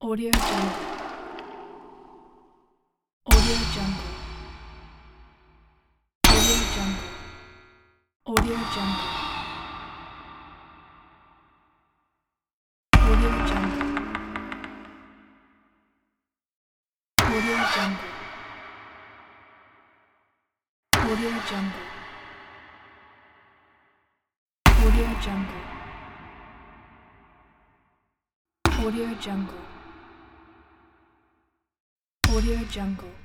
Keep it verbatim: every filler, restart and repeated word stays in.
Audio Jungle. Audio Jungle. Audio Jungle. Audio Jungle. Audio Jungle. Audio Jungle. Audio Jungle. Audio Jungle. Audio Jungle. Audio Jungle.